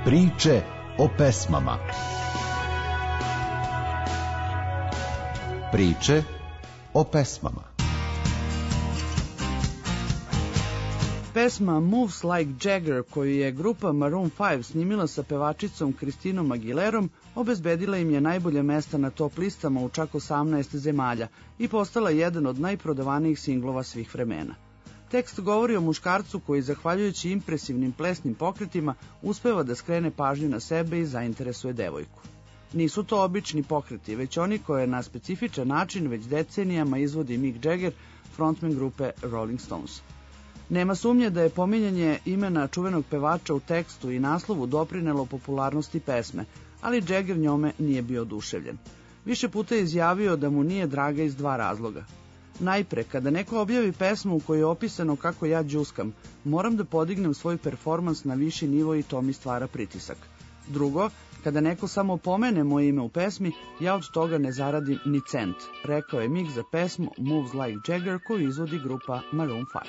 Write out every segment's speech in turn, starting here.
Priče o pesmama. Priče o pesmama. Pesma Moves Like Jagger, koju je grupa Maroon 5 snimila sa pevačicom Christinom Aguilerom, obezbedila im je najbolje mesta na top listama u čak 18 zemalja i postala jedan od najprodavanijih singlova svih vremena. Tekst govori o muškarcu koji, zahvaljujući impresivnim plesnim pokretima, uspeva da skrene pažnju na sebe i zainteresuje devojku. Nisu to obični pokreti, već oni koje na specifičan način već decenijama izvodi Mick Jagger, frontman grupe Rolling Stones. Nema sumnje da je pominjanje imena čuvenog pevača u tekstu i naslovu doprinelo popularnosti pesme, ali Jagger njome nije bio oduševljen. Više puta je izjavio da mu nije draga iz dva razloga. Najpre, kada neko objavi pesmu u kojoj je opisano kako ja đuskam, moram da podignem svoj performans na viši nivo i to mi stvara pritisak. Drugo, kada neko samo pomene moje ime u pesmi, ja od toga ne zaradim ni cent, rekao je Mick za pesmu Moves Like Jagger koju izvodi grupa Maroon 5.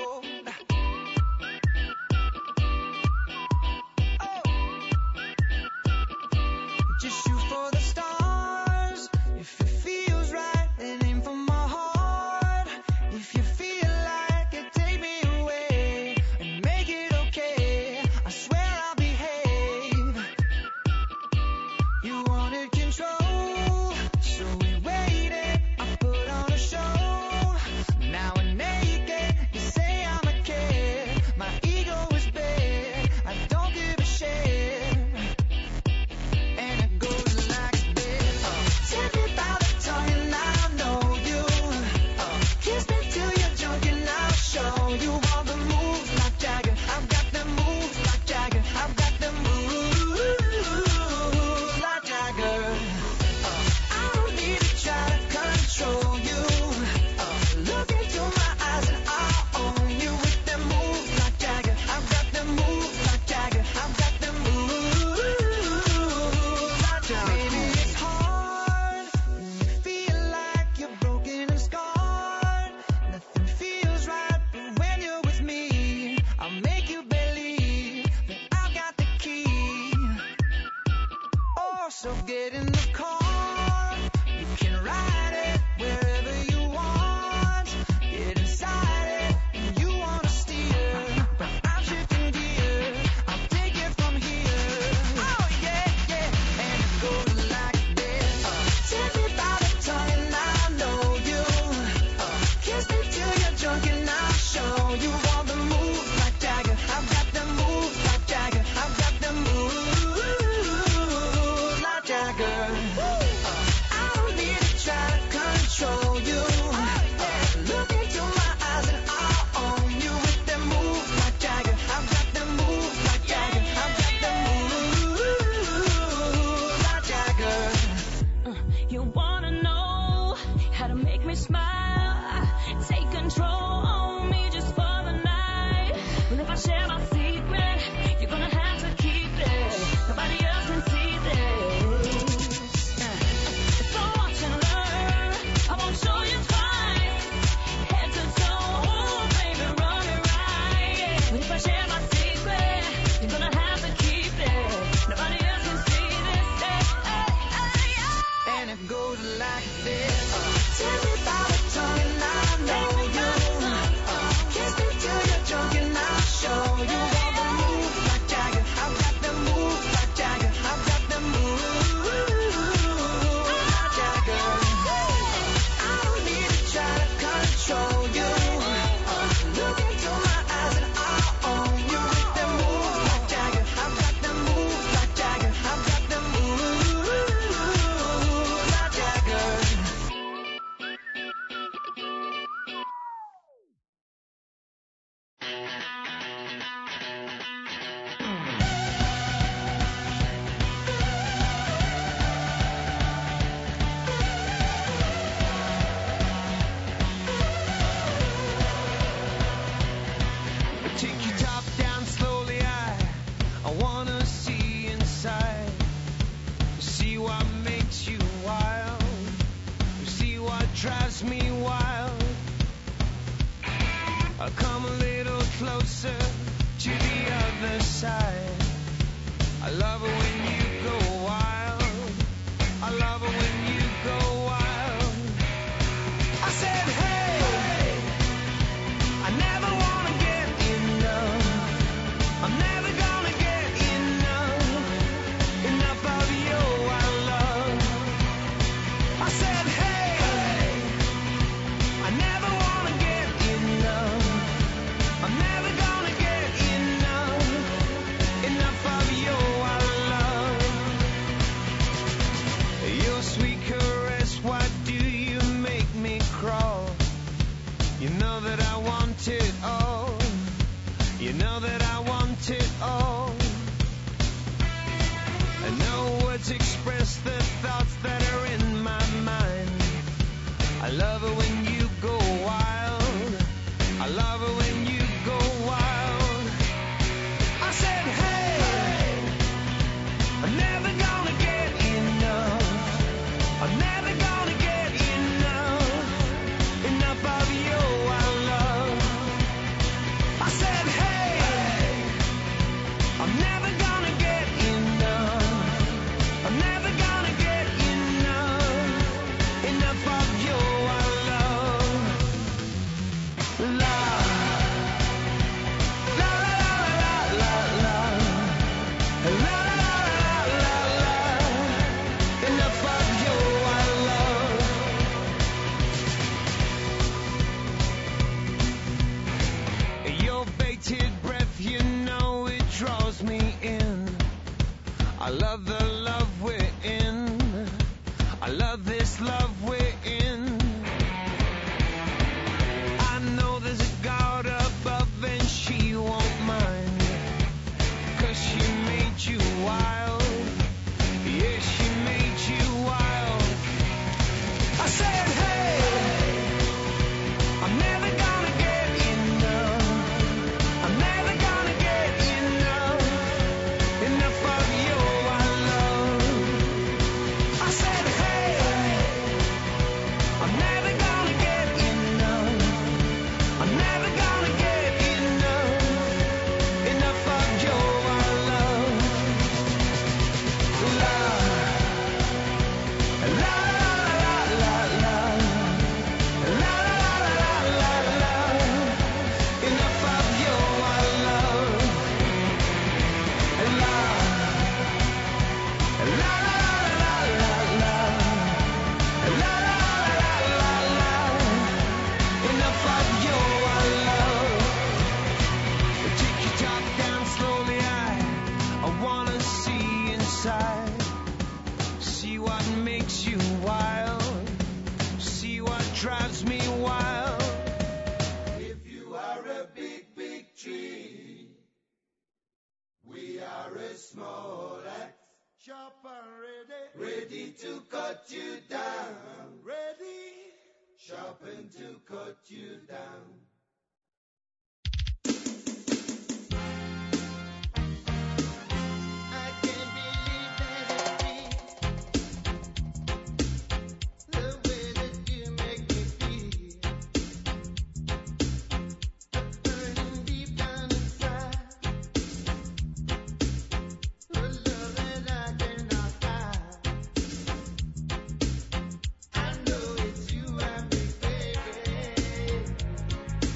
So get in the car, you can ride it wherever you want. Get inside it, and you wanna steer, but I'm shifting gear, I'll take it from here. Oh yeah, yeah, and it goes like this. Take me by the tongue and I know you. Kiss me till you're drunk and I'll show you all the moves like Jagger. I've got the moves like Jagger. I've got the moves like Jagger. draws me in. I love the love we're in. I love this love we're in. I know there's a God above and she won't mind, 'cause she made you wild. Yeah, she made you wild. I said, hey, I'm never gonna get enough. I'm never gonna get enough. Enough of your love. I said, hey, I'm never gonna get enough. I'm never gonna get enough. Enough of your love. Love. La la la la la. La la la la la. Enough of your love. Love. La la la la la. La la la la la. Enough of your love. Take your top down slowly. I wanna see inside. See what makes you wild. See what drives me wild. If you are a big, big tree, we are a small axe. Sharp and ready. Ready to cut you down. Ready. Sharpen to cut you down. I can't believe that it feels the way that you make me feel. Burning deep down inside, the love that I cannot hide. I know it's you and me, baby.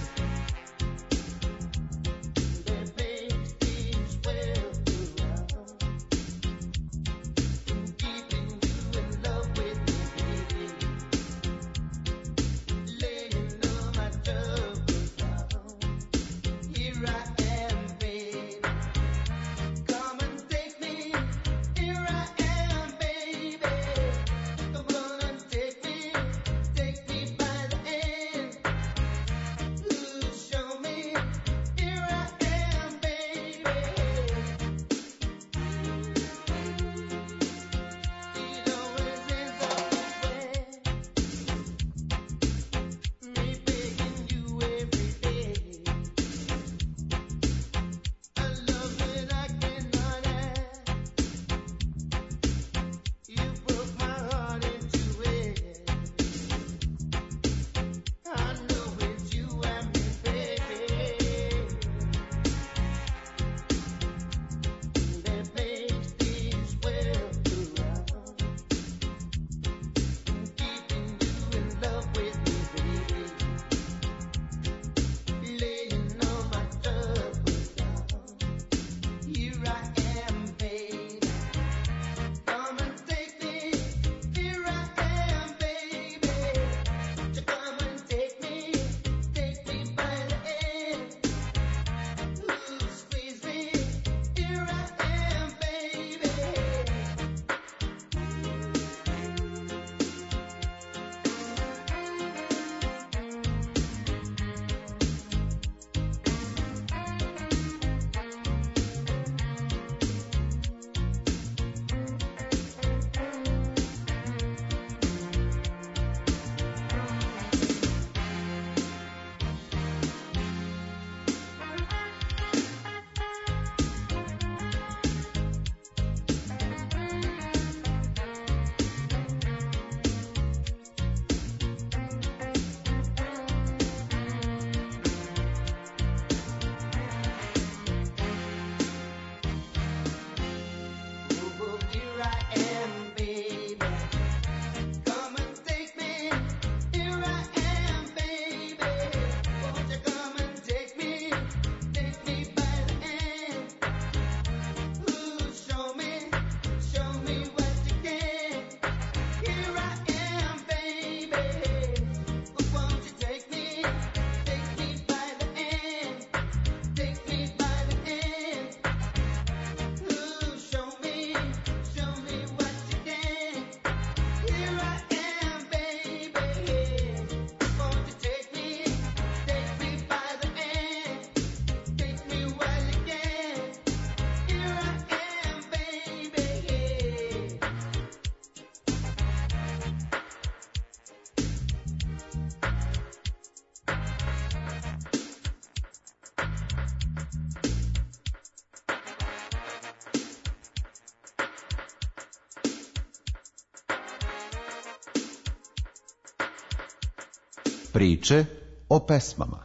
Priče o pesmama.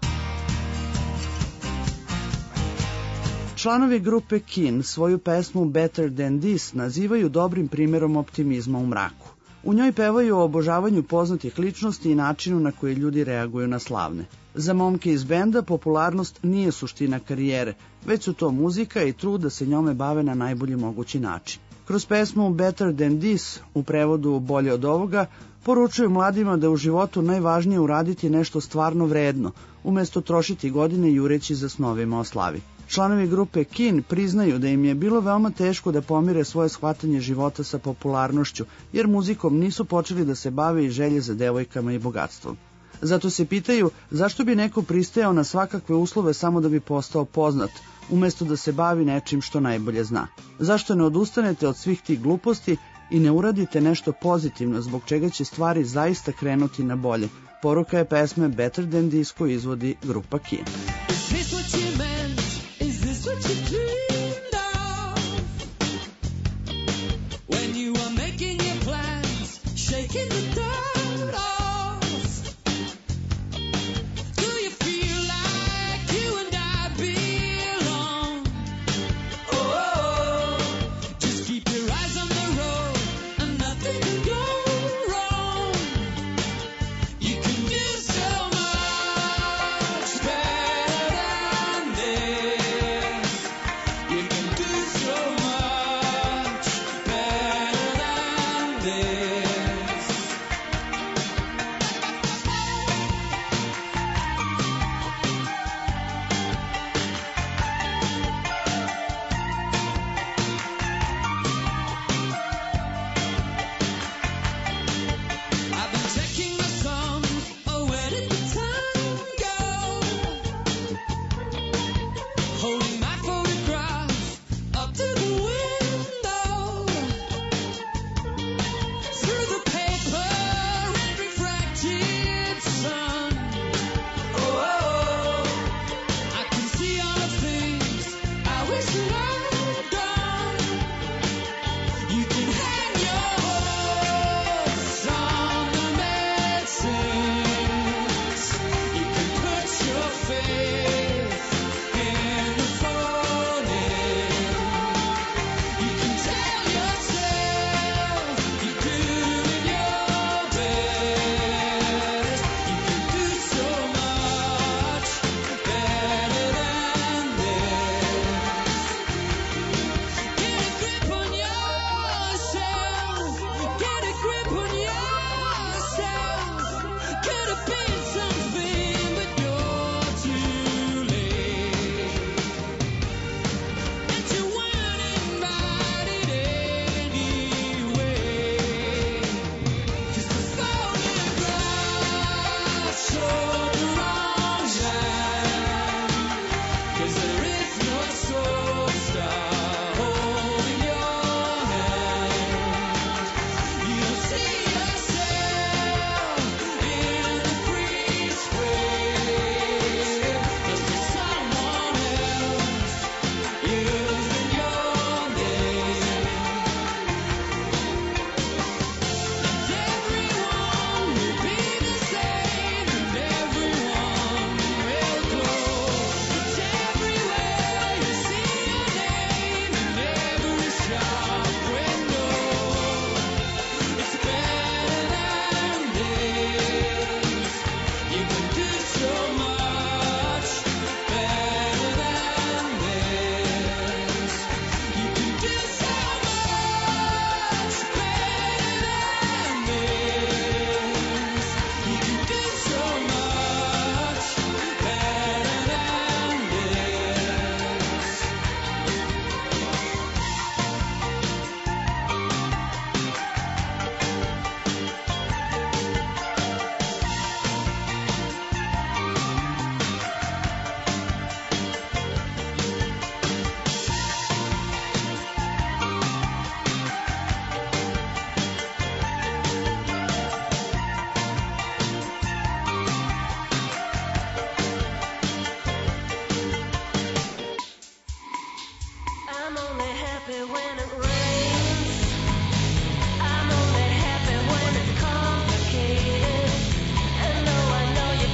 Članovi grupe Keane svoju pesmu Better Than This nazivaju dobrim primjerom optimizma u mraku. U njoj pevaju o obožavanju poznatih ličnosti i načinu na koji ljudi reaguju na slavne. Za momke iz benda popularnost nije suština karijere, već su to muzika i trud da se njome bave na najbolji mogući način. Kroz pesmu Better Than This, u prevodu Bolje od ovoga, poručuju mladima da je u životu najvažnije uraditi nešto stvarno vredno, umjesto trošiti godine jureći za snovima o slavi. Članovi grupe Keane priznaju da im je bilo veoma teško da pomire svoje shvatanje života sa popularnošću, jer muzikom nisu počeli da se bave i želje za devojkama i bogatstvom. Zato se pitaju zašto bi neko pristajao na svakakve uslove samo da bi postao poznat, umjesto da se bavi nečim što najbolje zna. Zašto ne odustanete od svih tih gluposti i ne uradite nešto pozitivno zbog čega će stvari zaista krenuti na bolje? Poruka je pesme Better Than This koju izvodi grupa Keane. I'm only happy when it's complicated. And though I know you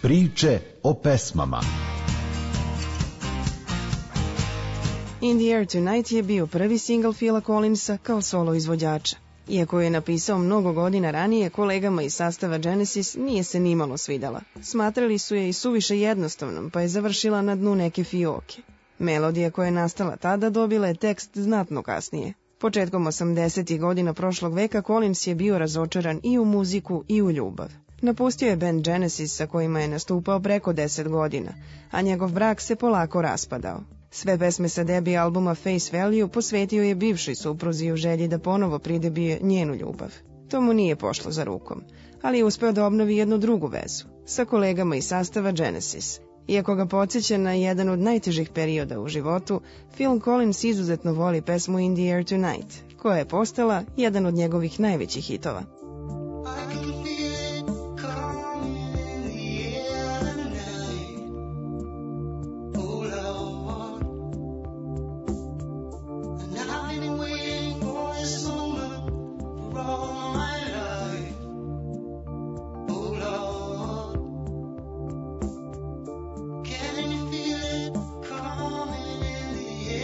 Priče o pesmama. In the Air Tonight je bio prvi singl Phila Collinsa kao solo izvođača. Iako je napisao mnogo godina ranije, kolegama iz sastava Genesis nije se nimalo svidala. Smatrali su je i suviše jednostavnom, pa je završila na dnu neke fioke. Melodija koja je nastala tada dobila je tekst znatno kasnije. Početkom 80. godina prošlog veka Collins je bio razočaran i u muziku i u ljubav. Napustio je band Genesis sa kojima je nastupao preko 10 godina, a njegov brak se polako raspadao. Sve pesme sa debi albuma Face Value posvetio je bivšoj supruzi u želji da ponovo pridobije njenu ljubav. To mu nije pošlo za rukom, ali je uspeo da obnovi jednu drugu vezu, sa kolegama iz sastava Genesis. Iako ga podsjeća na jedan od najtežih perioda u životu, Phil Collins izuzetno voli pesmu In the Air Tonight, koja je postala jedan od njegovih najvećih hitova.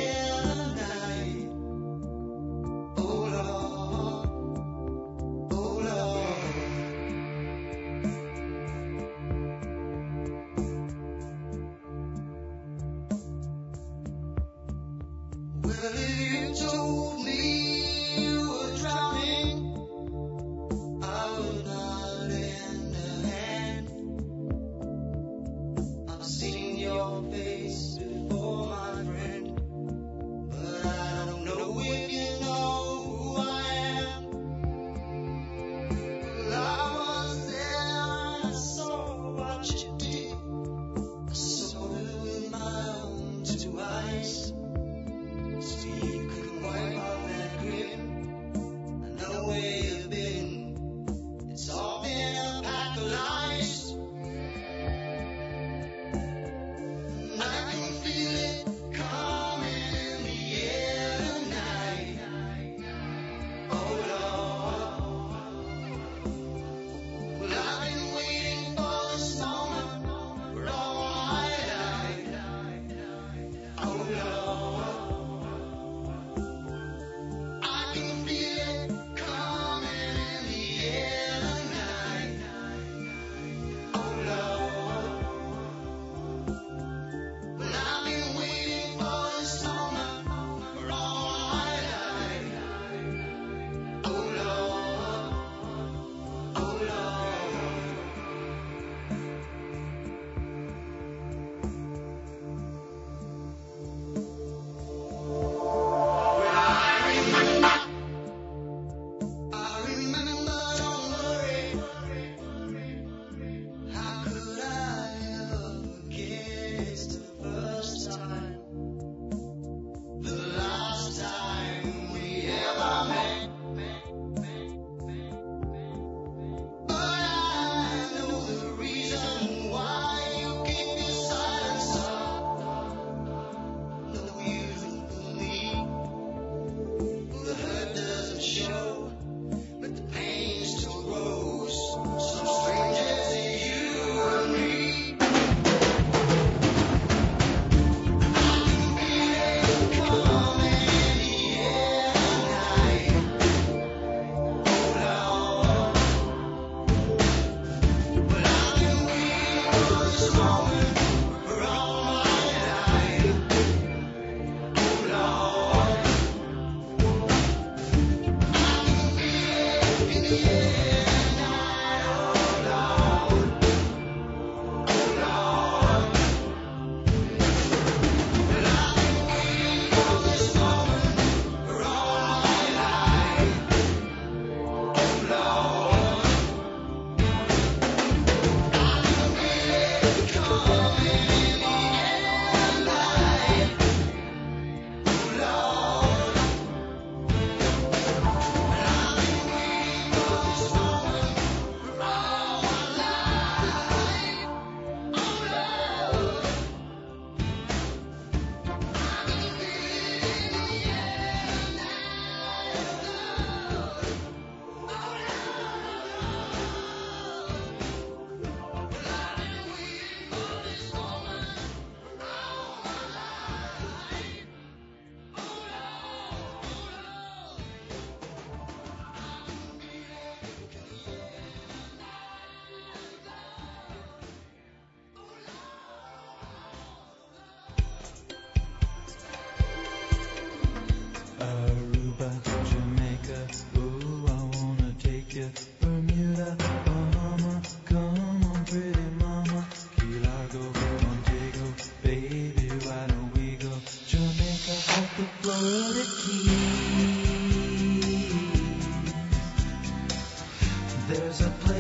Oh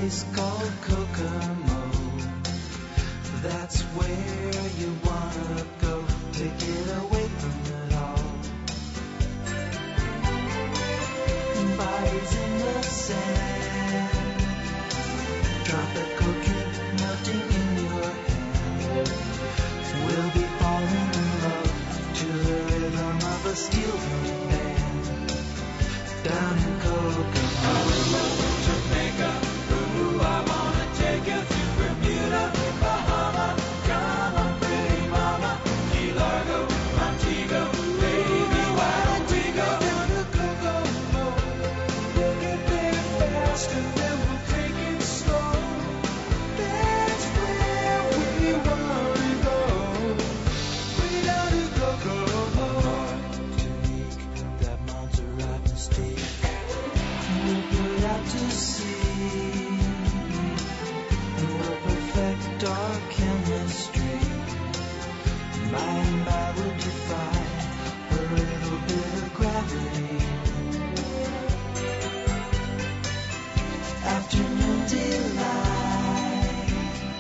place called Kokomo. That's where you wanna go to get away from it all. Bodies in the sand, tropical drink melting in your hand. We'll be falling in love to the rhythm of a steel drum band. Down in Kokomo, Jamaica, ooh, I wanna take you to Bermuda, Bahama, come on pretty mama, Key Largo, Montego, baby, why don't we go down to Kokomo? We'll get there fast and then we'll take it slow. That's where we wanna go, way down to Kokomo. Take that Montserrat mistake, we'll put out to sea, and we'll perfect our chemistry. By and by we'll defy a little bit of gravity. Afternoon delight,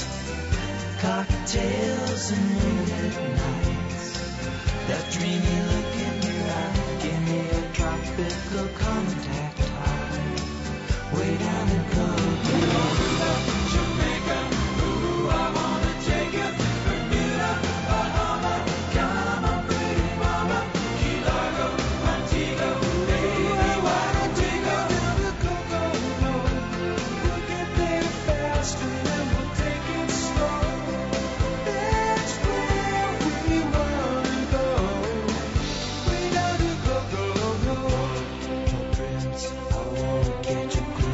cocktails and moonlit nights. That dreamy look in your eye, give me a tropical contact high. Way down in Kokomo, Jamaica, ooh, I wanna take you to Bermuda, Bahama, come on pretty mama, Key Largo, Montego, baby, why don't we go down to Kokomo? We'll get there fast and then we'll take it slow. That's where we wanna go, way down to Kokomo. Oh, Prince, I wanna catch a glimpse.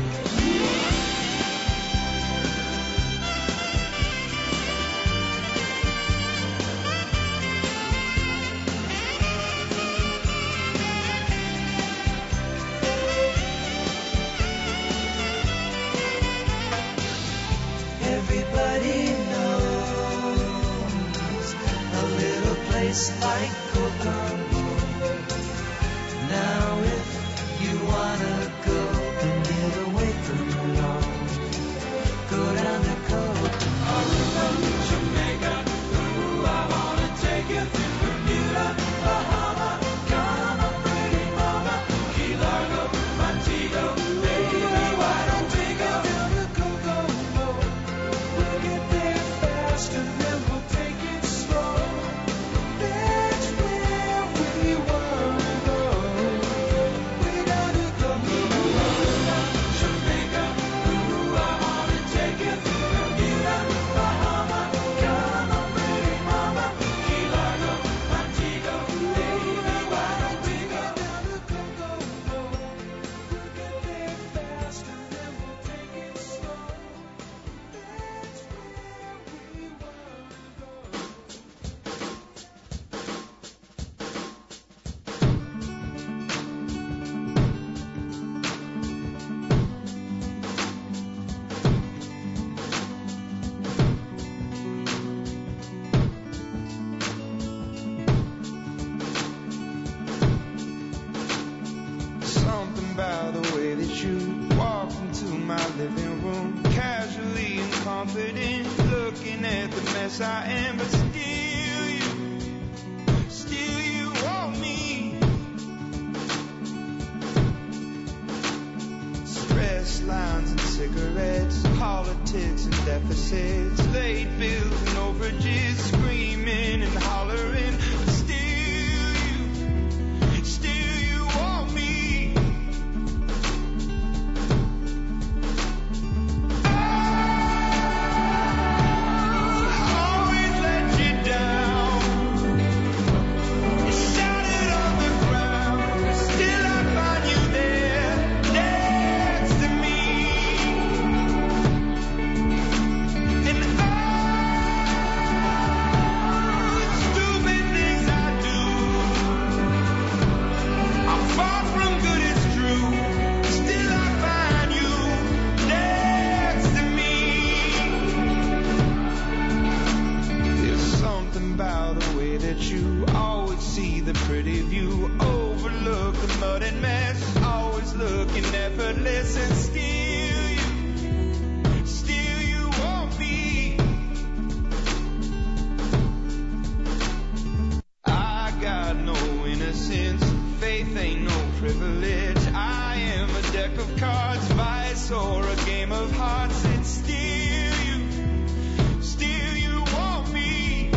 Everybody knows a little place like Kokomo. Now if you wanna go and get away from it all, go down to Kokomo. Jamaica, ooh, I wanna take you to Bermuda, Bahama, come on pretty mama, Key Largo, Montego, baby, why don't we go down to Kokomo? We'll get there fast and then we'll take it slow. That's where we wanna go, way down to Kokomo. Jamaica, ooh, I wanna take you to Bermuda, Bahama, come on pretty mama, Key Largo, Montego, baby, why don't we go down to Kokomo? We'll get there fast and then we'll take it slow. That's where we wanna go. Something about the way that you walk into my living room, casually and confident, looking at the mess I am, but still you want me. Stress lines and cigarettes, politics and deficits, late bills and overages, screaming and hollering, but still you want me. Always let you down. You shouted on the ground, still I find you there next to me. And stupid things I do, I'm far from good, it's true. Still I find you next to me. There's something about the way that you always see the pretty view, overlook the mud and mess, always looking effortless, and still privilege. I am a deck of cards, vice or a game of hearts. It's still you want me.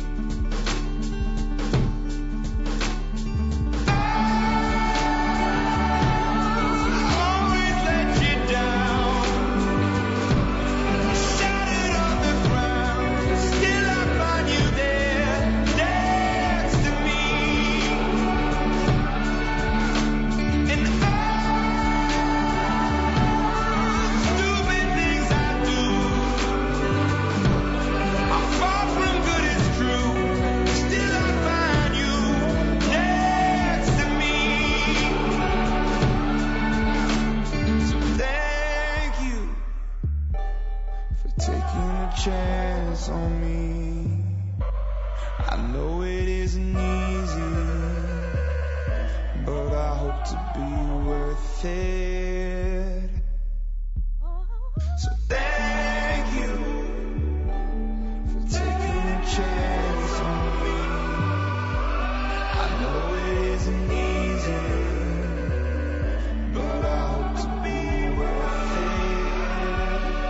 Always let you down, shattered on the ground. Still I find you there, next to me. And stupid things I do are far from good, it's true. Still I find you next to me. So thank you for taking a chance on me. I know it isn't easy, but I hope to be worth it. So thank you for taking a chance on me. I know it isn't easy, but I hope to be worth it.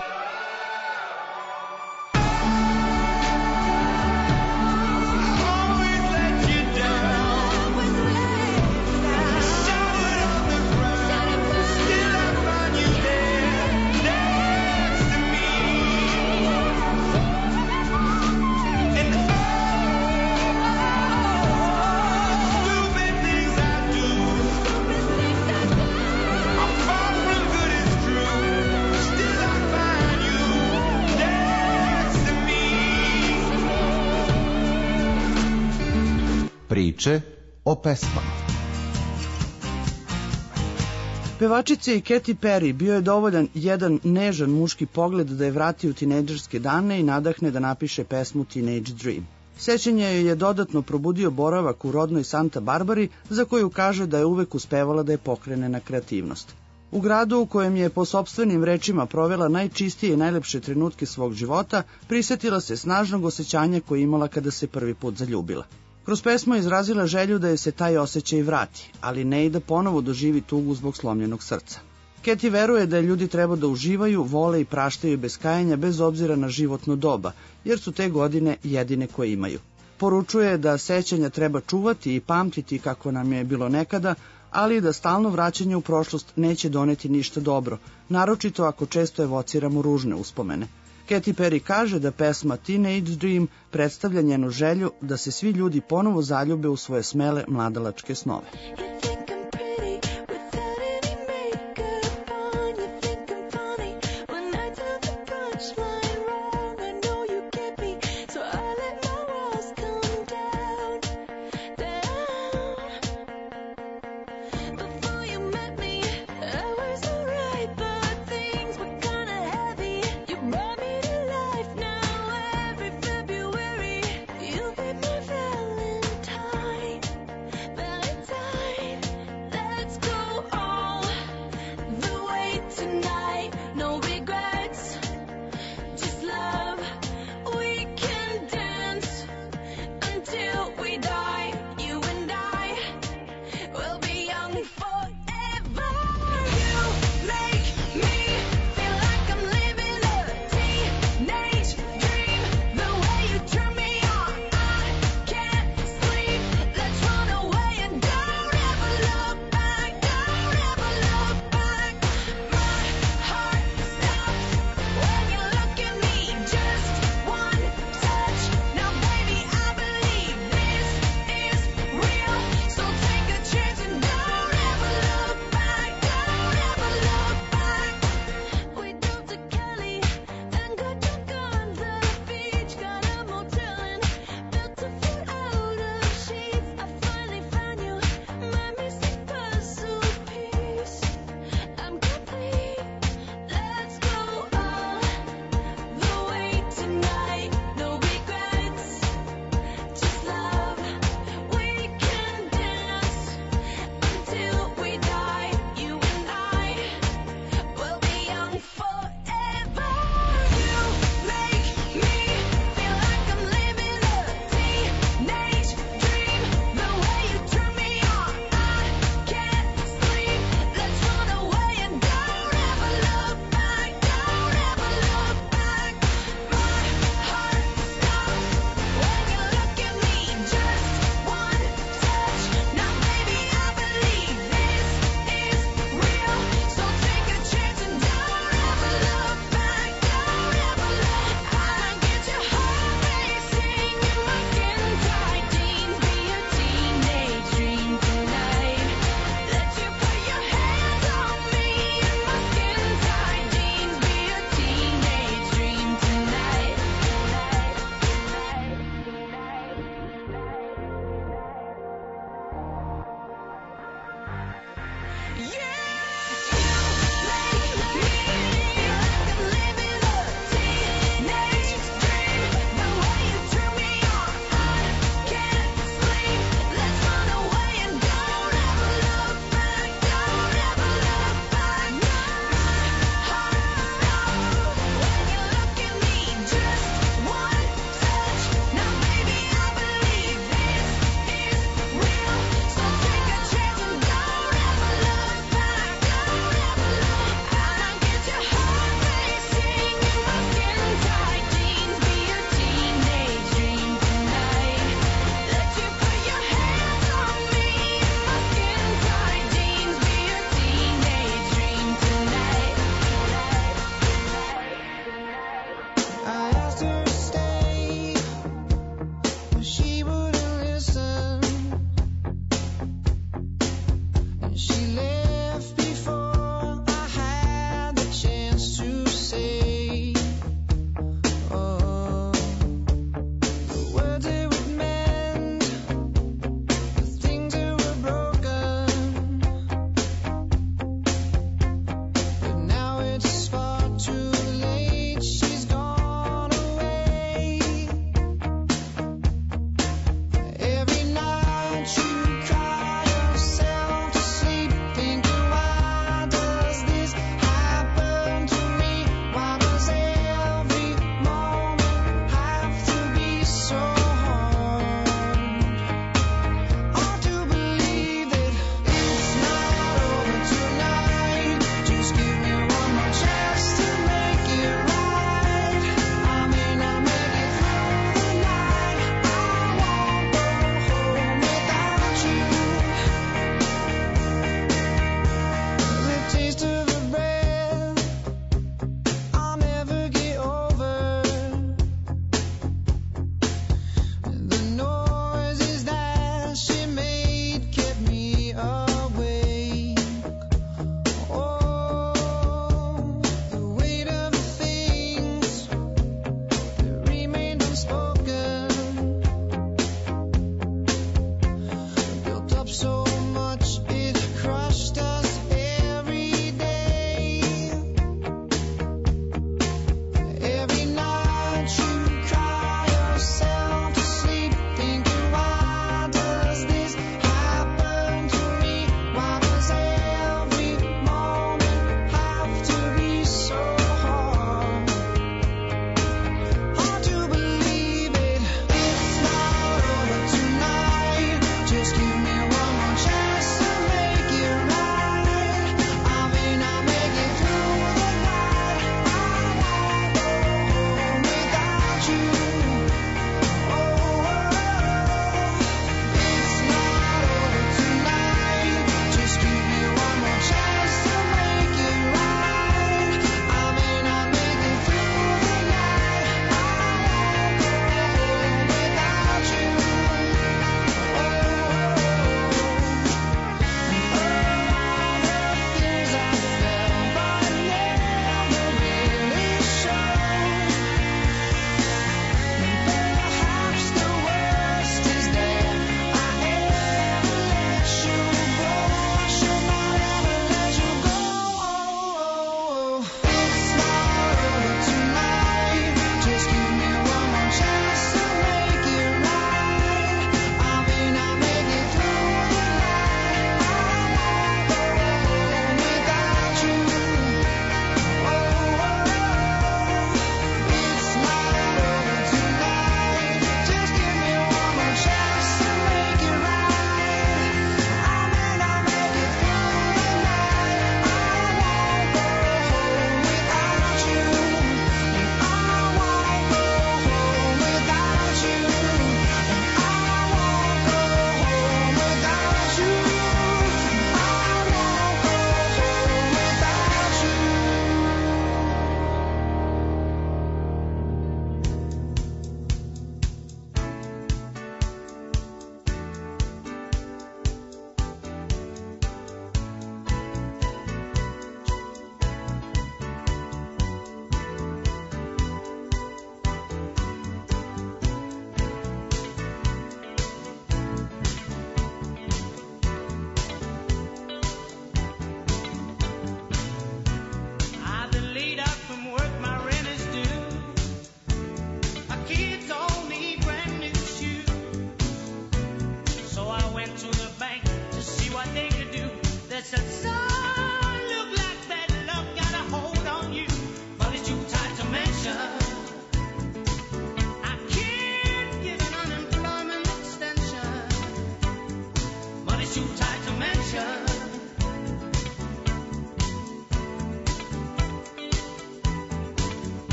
Always let you down, shattered on the ground. Still I find you there, next to me. And stupid things I do are far from good, it's true. Still I find you next to me. Priče o pesmama. Pevačici Katy Perry bio je dovoljan jedan nežan muški pogled da je vrati u tinejdžerske dane i nadahne da napiše pesmu Teenage Dream. Sećanje joj je dodatno probudio boravak u rodnoj Santa Barbari, za koju kaže da je uvek uspevala da je pokrene na kreativnost. U gradu u kojem je po sopstvenim rečima provela najčistije i najlepše trenutke svog života, prisetila se snažnog osjećanja koje je imala kada se prvi put zaljubila. Kroz pesmu je izrazila želju da joj se taj osjećaj vrati, ali ne i da ponovo doživi tugu zbog slomljenog srca. Katy veruje da ljudi treba da uživaju, vole i praštaju bez kajanja bez obzira na životno doba, jer su te godine jedine koje imaju. Poručuje da sećanja treba čuvati i pamtiti kako nam je bilo nekada, ali i da stalno vraćanje u prošlost neće doneti ništa dobro, naročito ako često evociramo ružne uspomene. Katy Perry kaže da pesma Teenage Dream predstavlja njenu želju da se svi ljudi ponovo zaljube u svoje smele mladalačke snove. You think I'm pretty without any makeup on. You think I'm funny when I tell the punchline wrong. I know you get me, so I let my walls come down, down. Before you met me, I was alright, but things were kinda heavy. You brought me to life now. Every February, you'll be my Valentine, Valentine.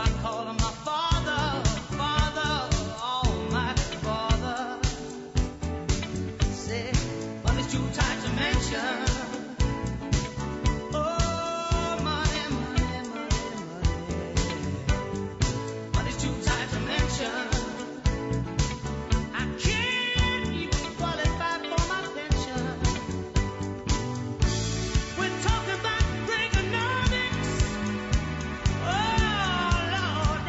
call him my father, father, almighty father. Say, money's too tight to mention. Oh, money, money, money, money. Money's too tight to mention. I can't even qualify for my pension. We're talking about Reaganomics. Oh, Lord,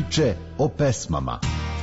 Priče o pesmama.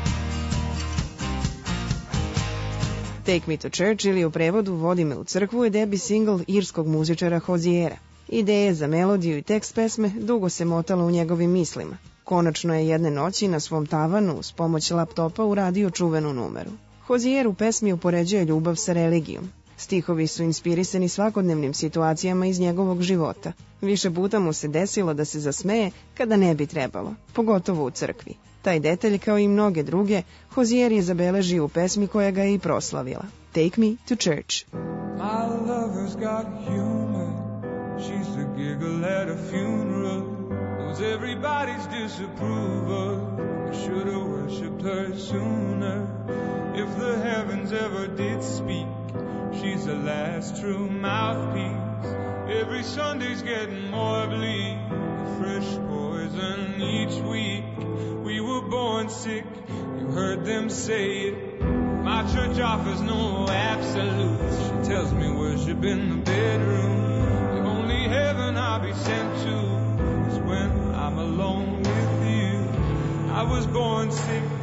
Take Me to Church ili u prevodu Vodi me u crkvu je debi singl irskog muzičara Hoziera. Ideje za melodiju i tekst pesme dugo se motalo u njegovim mislima. Konačno je jedne noći na svom tavanu uz pomoć laptopa uradio čuvenu numeru. Hozier u pesmi upoređuje ljubav sa religijom. Stihovi su inspirisani svakodnevnim situacijama iz njegovog života. Više puta mu se desilo da se zasmeje kada ne bi trebalo, pogotovo u crkvi. Taj detalj, kao i mnoge druge, Hozier je zabeležio u pesmi koja ga je i proslavila. Take Me to Church. My lover's got humor. She's a giggle at a funeral. Knows everybody's disapproval. I should have worshipped her sooner. If the heavens ever did speak, she's the last true mouthpiece. Every Sunday's getting more bleak. Fresh poison each week. We were born sick, you heard them say it. My church offers no absolutes. She tells me worship in the bedroom. The only heaven I'll be sent to is when I'm alone with you. I was born sick,